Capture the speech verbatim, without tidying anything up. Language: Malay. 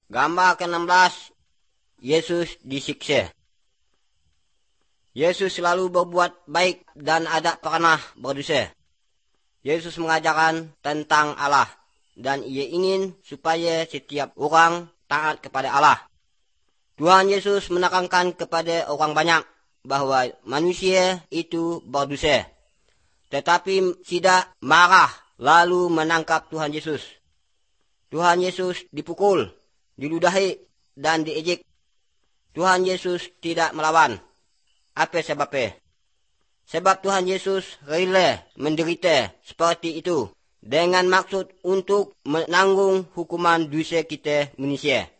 Gambar ke enam belas, Yesus disiksa. Yesus selalu berbuat baik dan tidak pernah berdosa. Yesus mengajarkan tentang Allah, dan ia ingin supaya setiap orang taat kepada Allah. Tuhan Yesus menekankan kepada orang banyak bahwa manusia itu berdosa, tetapi tidak marah lalu menangkap Tuhan Yesus. Tuhan Yesus dipukul, diludahi, dan diejek. Tuhan Yesus tidak melawan. Apa sebabnya? Sebab Tuhan Yesus rela menderita seperti itu dengan maksud untuk menanggung hukuman dosa kita manusia.